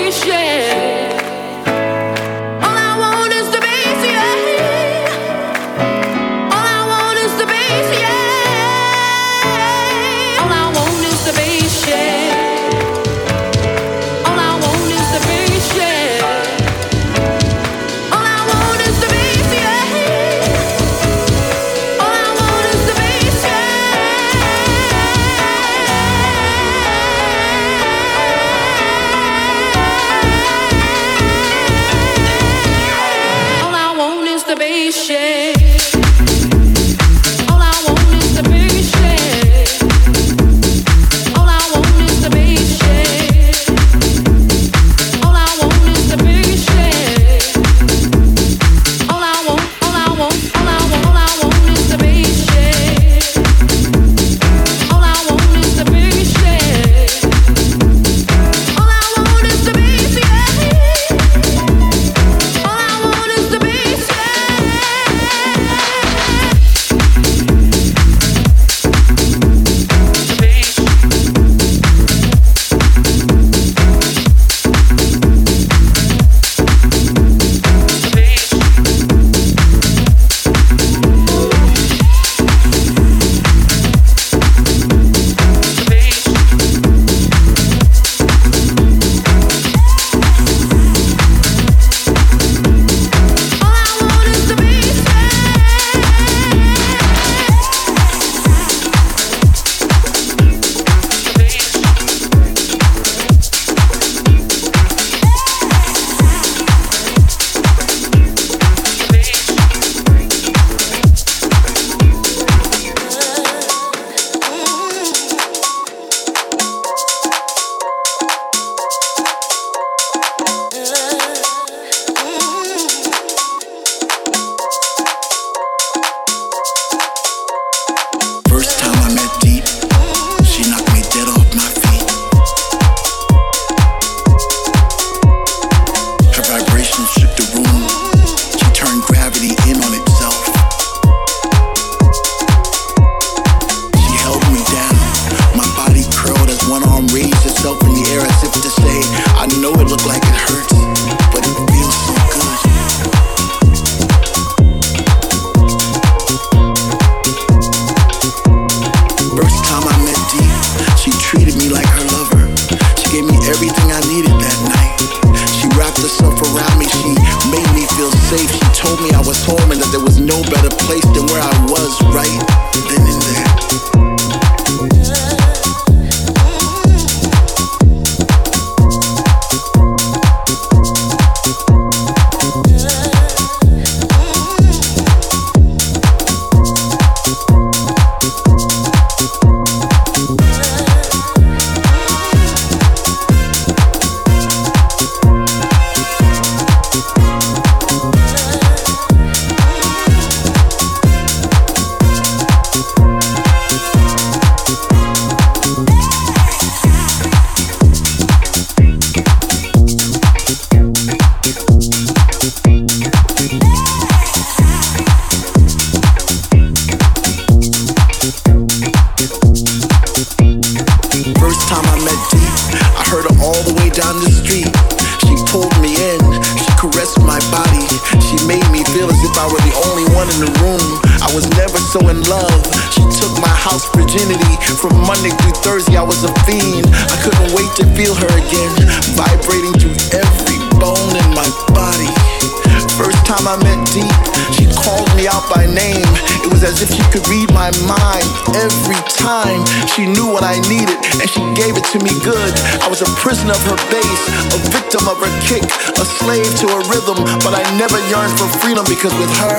Prisoner of her bass, a victim of her kick, a slave to her rhythm, but I never yearned for freedom because with her,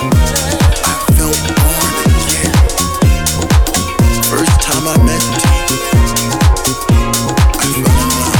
I felt born again. First time I met T, I fell in love.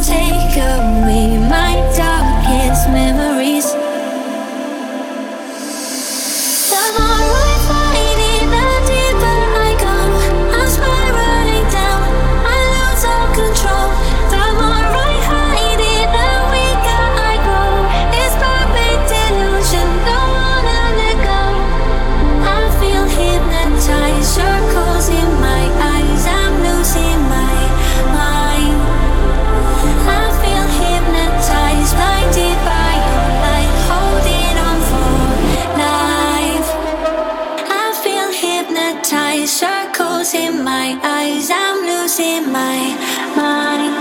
take away my darkest memories. The more I fight it, the deeper I go. I'm spiraling down, I lose all control. The more I hide it, the weaker I go. It's perfect illusion, don't wanna let go. I feel hypnotized, circles in my eyes, I'm losing my mind. I feel hypnotized, blinded by your light, holding on for life. I feel hypnotized, circles in my eyes, I'm losing my mind.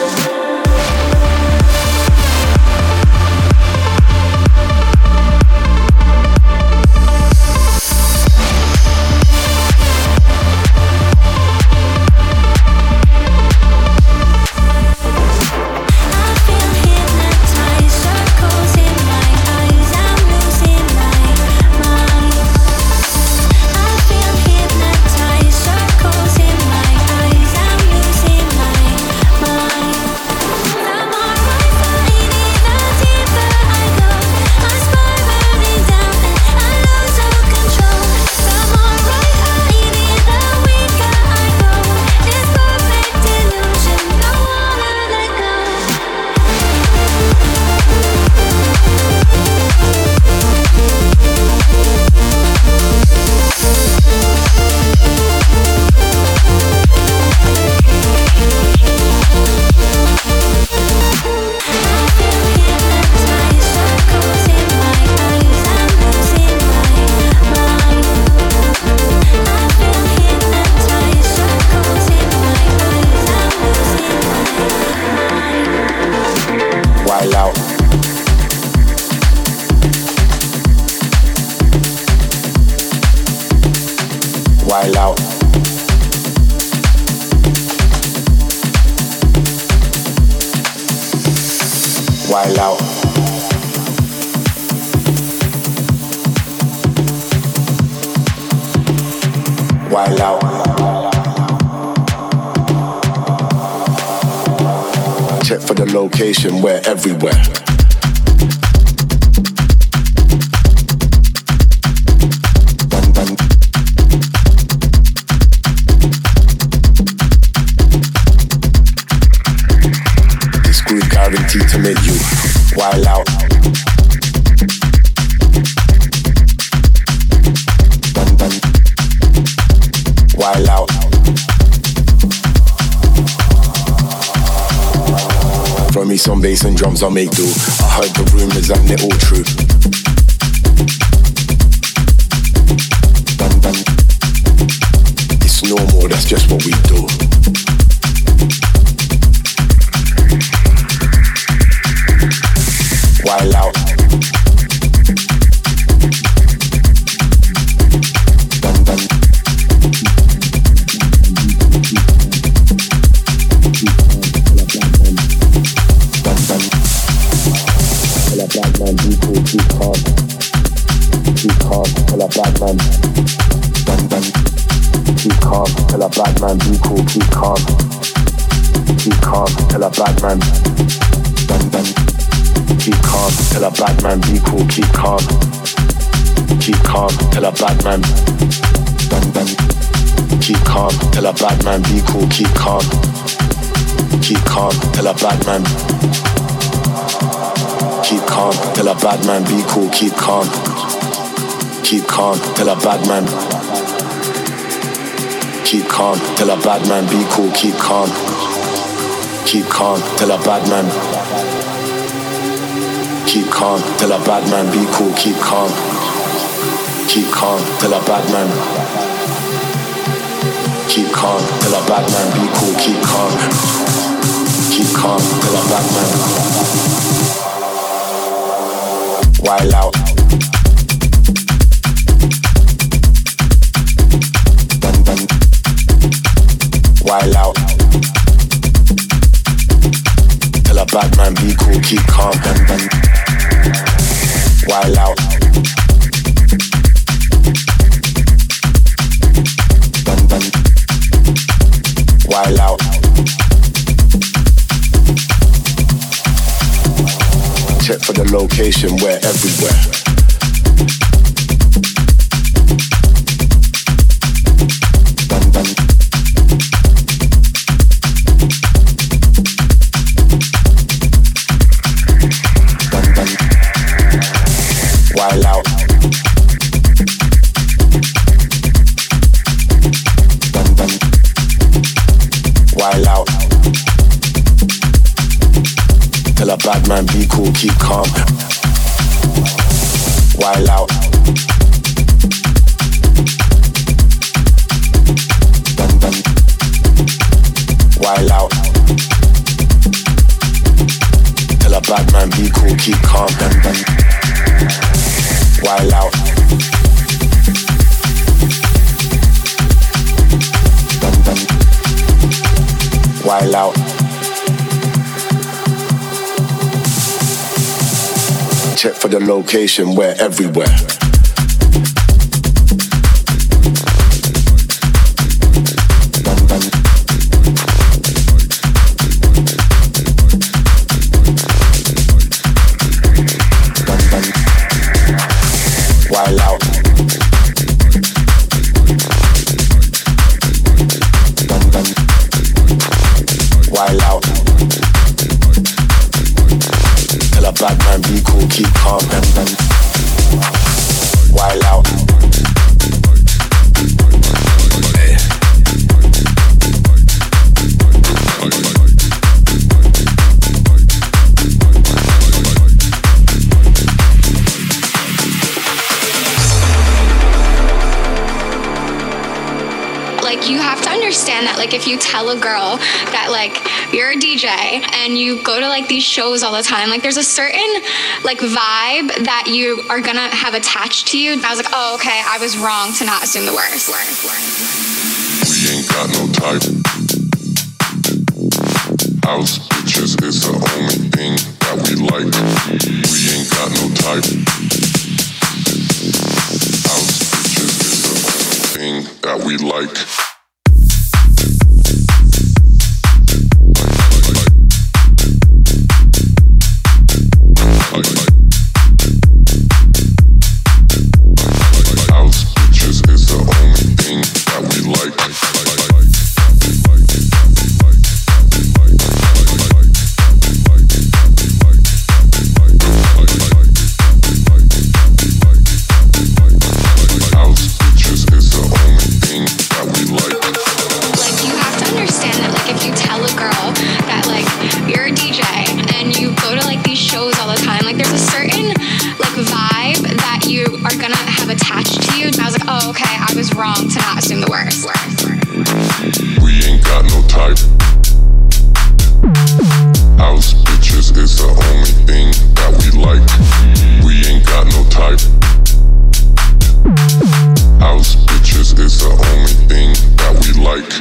Check for the location, we're everywhere. This groove guaranteed to make you wild out. Wild out. Throw me some bass and drums, I'll make do. I heard the rumors and they're all true. It's normal, that's just what we do. Wild out. Keep calm, tell a bad man. Keep calm, tell a bad man. Be cool, keep calm, tell a bad man. Keep calm, tell a bad man. Be cool, keep calm, tell a bad man. Keep calm, tell a bad man. Be cool, keep calm, tell a bad man. Keep calm, tell a bad man, be cool, keep calm, tell a bad man. Keep calm, tell a bad man, be cool, keep calm, tell a bad man. Keep calm, tell a bad man, be cool, keep calm, tell a bad man. Keep calm, tell a bad man, be cool, keep calm, tell a bad man. Wild out. Wild out. Tell a bad man be cool, keep calm. Wild out. Wild out. Check for the location, we're everywhere. Wild out. Wild out. Tell a bad man be cool, keep calm. Wild out. Wild out. Tell a bad man be cool, keep calm. Wild out. Wild out. Check for the location, we're everywhere. Wild out. Wild out. Tell a bad man be cool, keep calm. Wild out. Hey. Like, you have to understand that, like, if you tell a girl that, like, you're a DJ and you go to, like, these shows all the time, like, there's a certain, like, vibe that you are gonna have attached to you. I was like, oh, okay, I was wrong to not assume the worst. We ain't got no type. House bitches is the only thing that we like. We ain't got no type. House bitches is the only thing that we like. House bitches is the only thing that we like. House bitches is the only thing that we like. Like, you have to understand that, like, if you tell a girl that, like, you're a DJ and you go to, like, these shows all the time, like, there's a certain, like, vibe that you are gonna have attached to you. I was like, oh, okay, I was wrong to not assume the worst. We ain't got no type. House bitches is the only thing that we like. We ain't got no type. House bitches is the only thing that we like.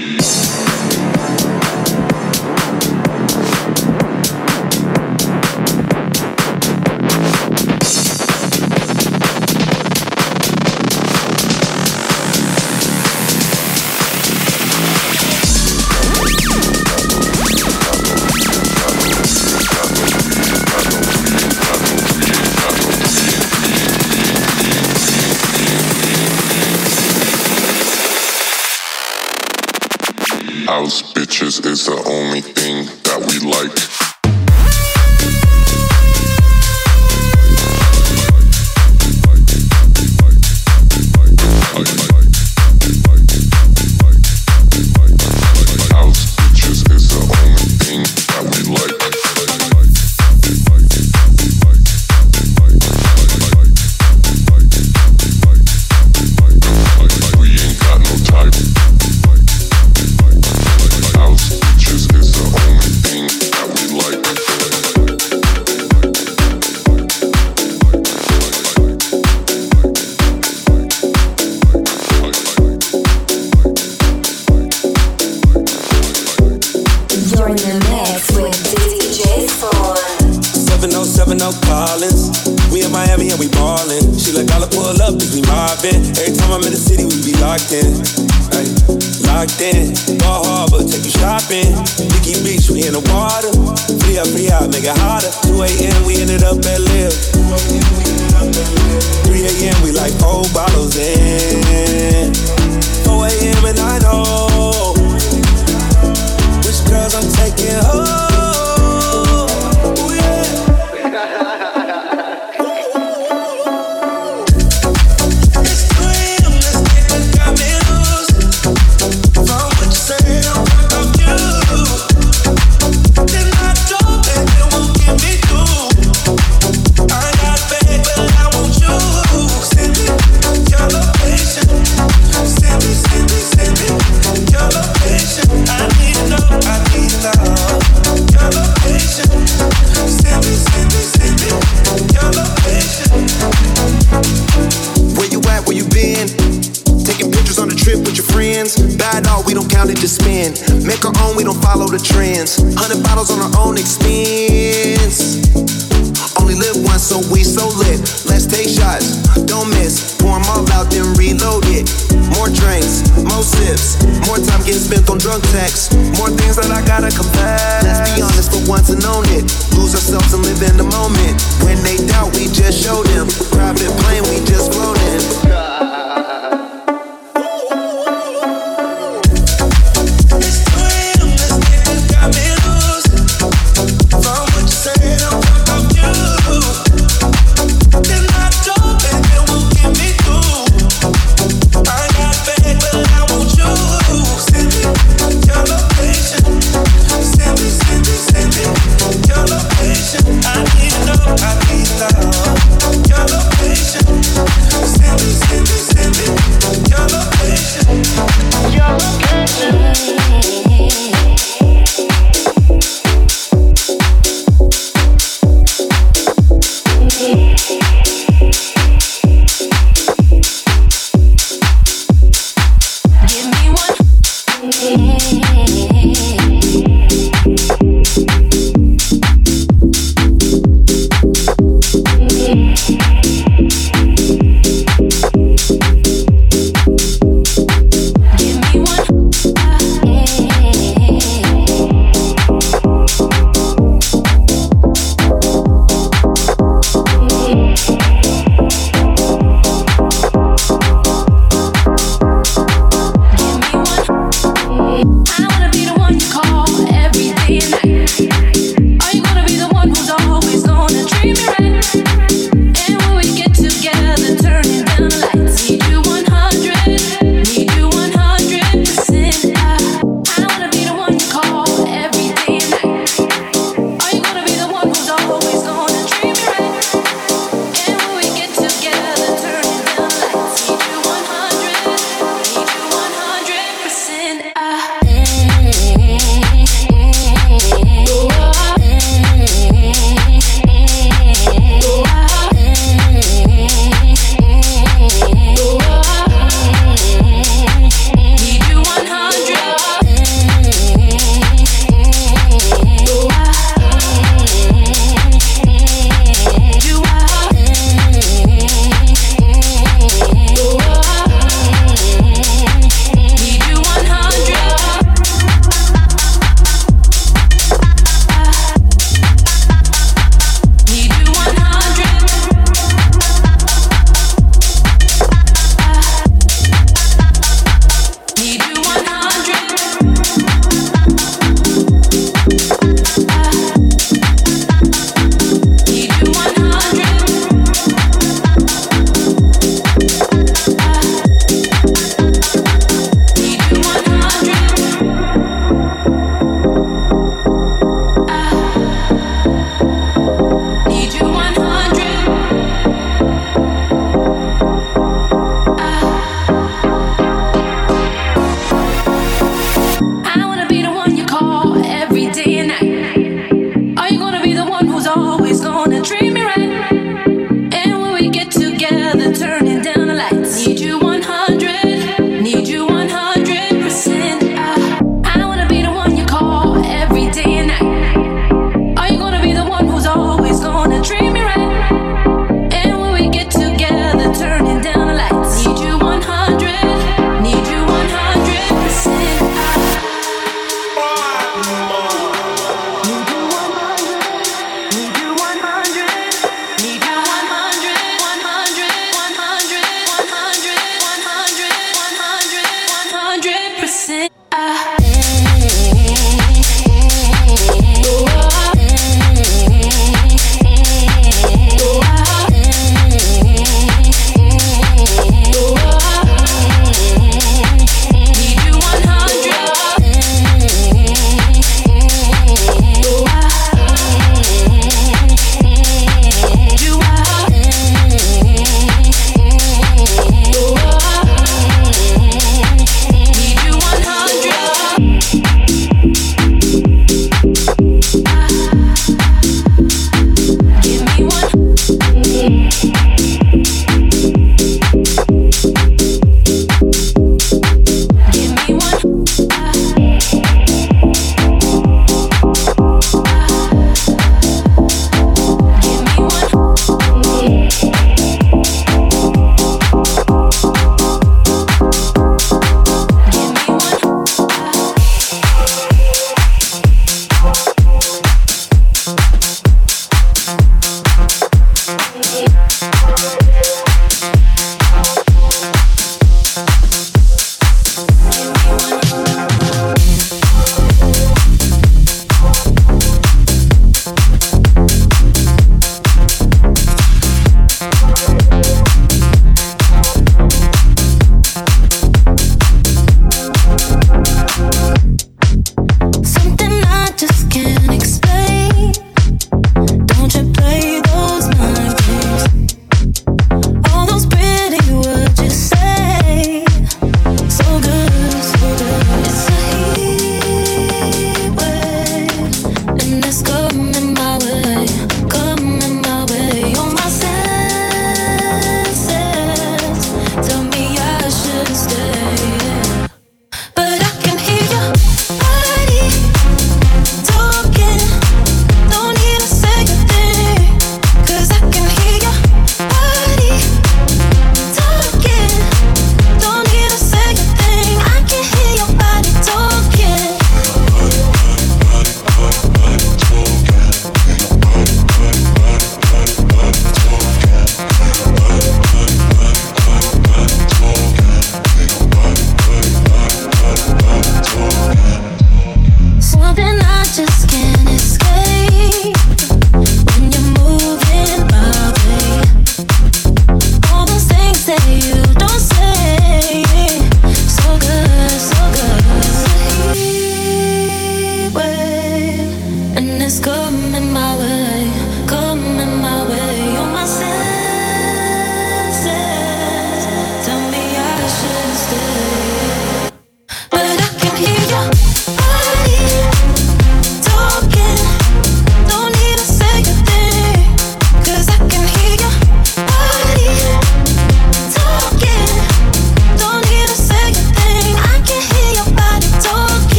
House bitches is the only thing that we like. House bitches is the only thing that we like. We ain't got no type. House bitches is the only thing that we like. You're in the mix with DJ Spawn. 7070 Collins. We in Miami and we ballin'. She like, I'll pull up, cause we mobbin'. Every time I'm in the city, we be locked in. Ay. locked in. Go Harbor, take you shopping. Nikki Beach, we in the water. Free up, make it harder. 2 a.m. we ended up at Live. 3 a.m. we like 4 bottles in. 4 a.m. and I know which girls I'm taking home. Ooh, yeah. We don't count it, just spend. Make our own, we don't follow the trends. 100 bottles on our own expense. Only live once, so we so lit. Let's take shots, don't miss. Pour them all out, then reload it. More drinks, more sips. More time getting spent on drunk texts. More things that I gotta confess. Let's be honest for once and own it. Lose ourselves and live in the moment. When they doubt, we just show them. Private plane, we just floating.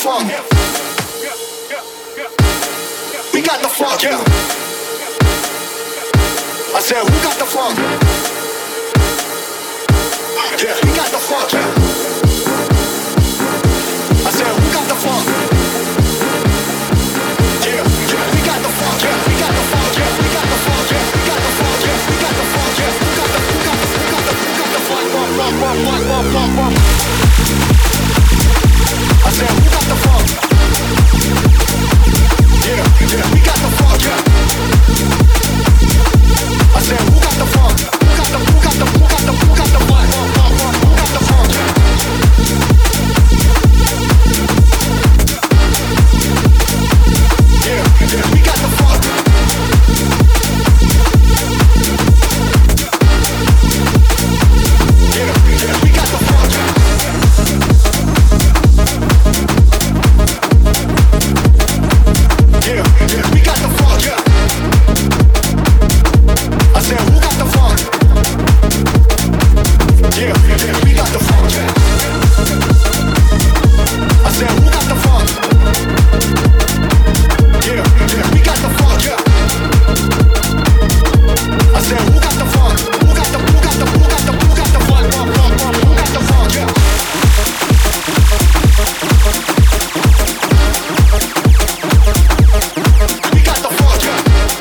funk. We got the funk, yeah. I said, who got the funk? Yeah, we got the funk, yeah. I said, who got the funk? Yeah, yeah, we got the funk, yeah. We got the funk, yeah. We got the funk, yeah. We got the funk, yeah. We got the funk, yeah. Who got the funk, funk. I said, who got the funk? Yeah, yeah, we got the funk, yeah. I said, who got the funk? Who got the funk? Who got the funk? Yeah, yeah, we got the funk. Yeah, yeah, we got the funk. Yeah, yeah, we got the funk, yeah. I said, who got the funk? Yeah, yeah, we got the funk, yeah. I said, who got the funk? Yeah, yeah, we got the funk, yeah. I said, who got the funk? Who got the funk? Who got the funk, yeah. We got the funk, yeah.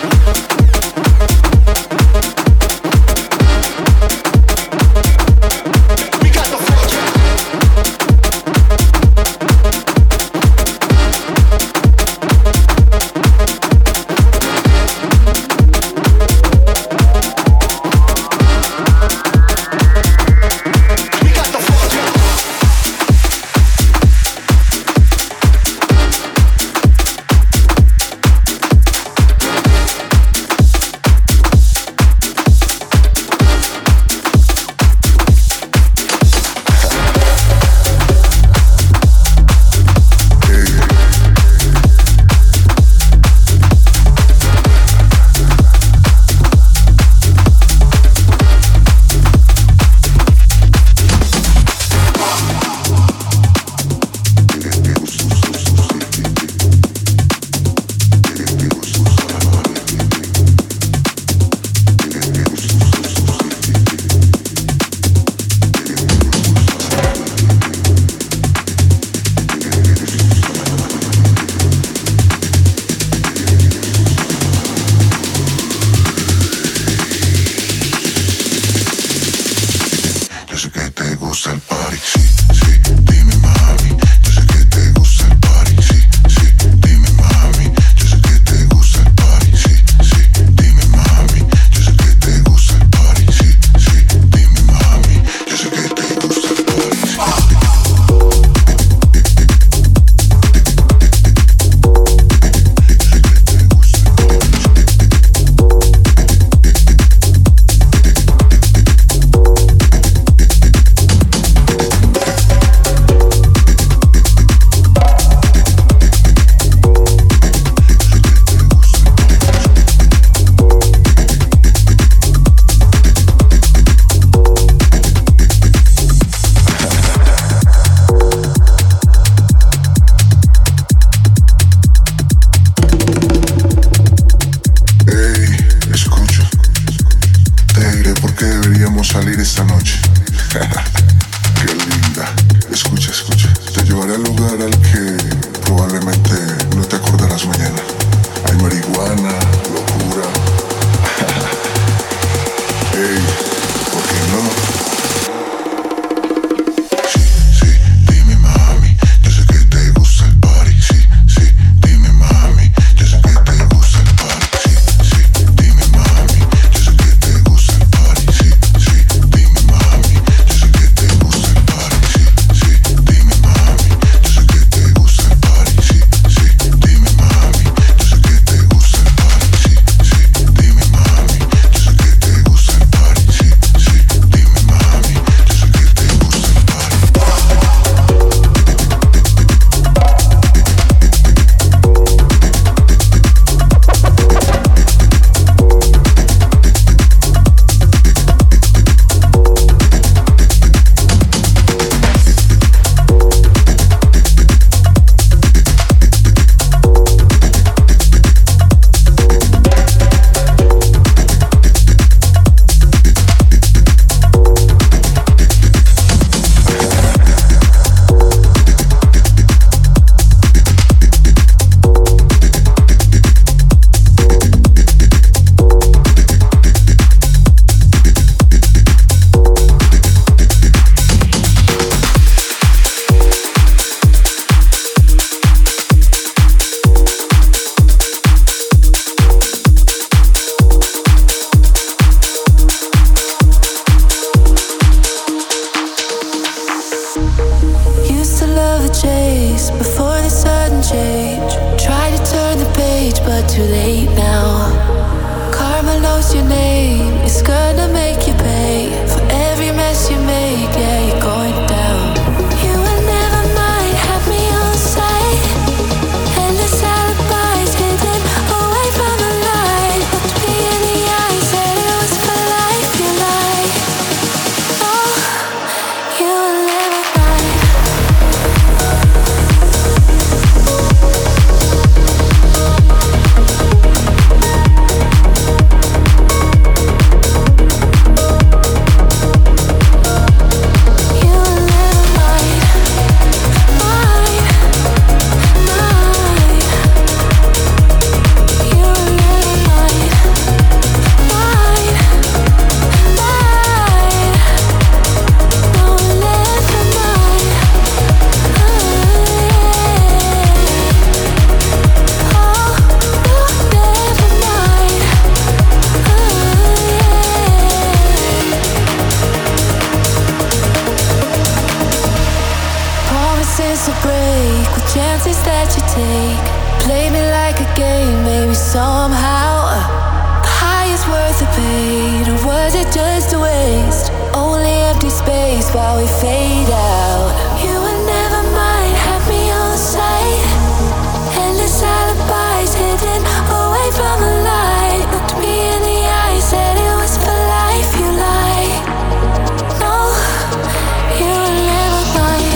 We got the funk, yeah. We got the funk, yeah. Yo sé que te gusta el party, sí, sí, dime mami. Yo sé que te gusta el party, sí, sí, dime mami. Yo sé que te gusta el party, sí, sí, dime mami. Yo sé que te gusta el party, sí, sí, dime mami. Yo sé que te gusta el party, sí. Salir esta noche. Qué linda. Escucha, escucha. Te llevaré al lugar al que probablemente no te acordarás mañana. Hay marihuana, locura. Ey, ¿por qué no? Sí, sí, dime mami. Yo sé que te gusta el party. Sí, sí, dime mami. Yo sé que te gusta el party. Sí, sí, dime mami. Yo sé que te gusta el party. Sí, sí, dime mami. Yo sé que te gusta el party. Sí, sí, dime mami. Yo sé que te gusta el party. Sí, sí, dime mami. Yo sé que te gusta el party. Sí, sí, while we fade out. You would never mind, have me on sight. Endless alibis hidden away from the light. Looked me in the eye, said it was for life. You lied. No, you would never mind.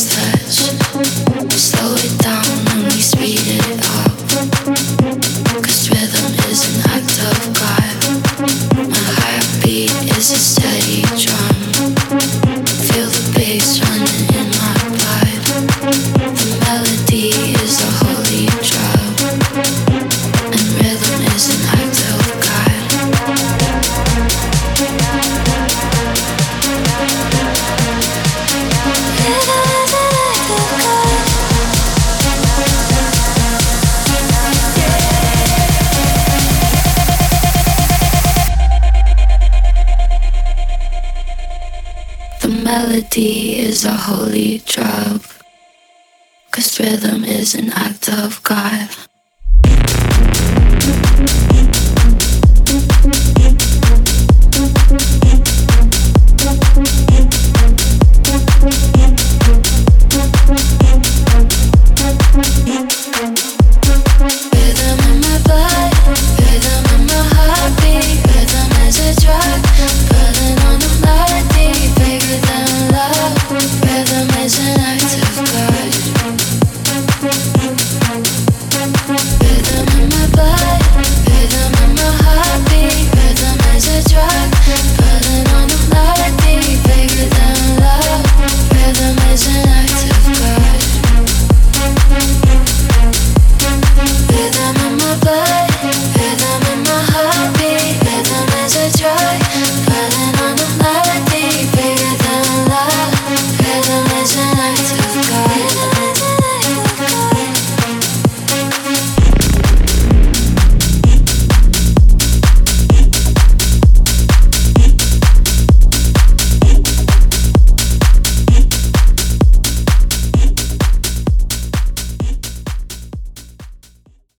Slow it down and we speed it up. melody is a holy drug, 'cause rhythm is an act of God.